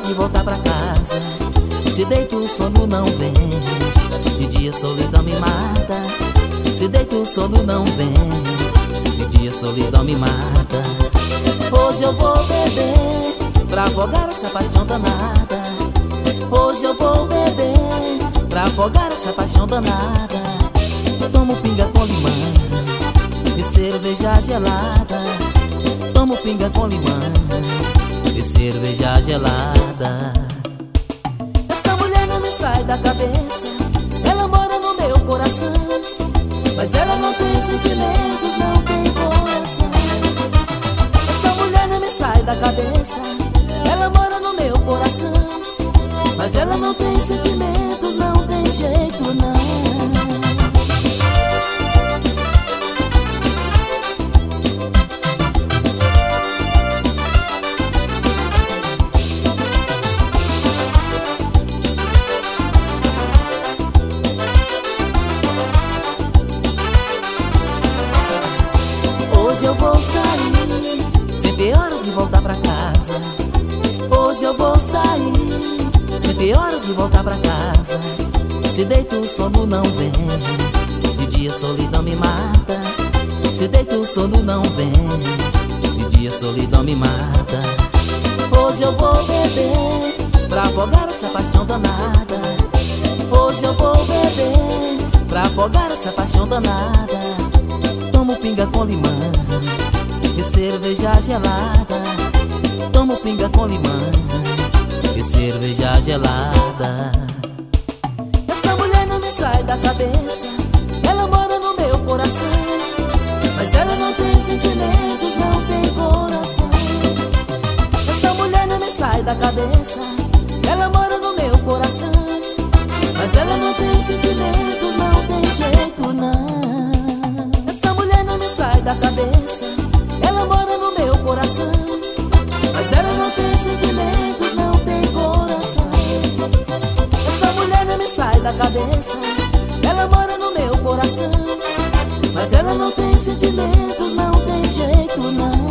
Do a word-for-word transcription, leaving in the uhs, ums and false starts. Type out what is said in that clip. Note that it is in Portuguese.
de voltar pra casa. Se deito o sono não vem, de dia solidão me mata. Se deito o sono não vem, de dia solidão me mata. Hoje eu vou beber pra afogar essa paixão danada. Hoje eu vou beber pra afogar essa paixão danada. Tomo pinga com limão e cerveja gelada. Tomo pinga com limão e cerveja gelada. Essa mulher não me sai da cabeça, ela mora no meu coração, mas ela não tem sentimentos, não tem coração. Essa mulher não me sai da cabeça, ela mora no meu coração, mas ela não tem sentimentos, não tem jeito não. Hoje eu vou sair, sem ter hora de voltar pra casa. Hoje eu vou sair, sem ter hora de voltar pra casa. Se deito o sono não vem, de dia solidão me mata. Se deito o sono não vem, de dia solidão me mata. Hoje eu vou beber pra afogar essa paixão danada. Hoje eu vou beber pra afogar essa paixão danada. Tomo pinga com limão e cerveja gelada. Tomo pinga com limão e cerveja gelada. Essa mulher não me sai da cabeça, ela mora no meu coração, mas ela não tem sentimentos, não tem coração. Essa mulher não me sai da cabeça, ela mora no meu coração, mas ela não tem sentimentos, não tem jeito não. Sai da cabeça, ela mora no meu coração, mas ela não tem sentimentos, não tem coração. Essa mulher não me sai da cabeça, ela mora no meu coração, mas ela não tem sentimentos, não tem jeito não.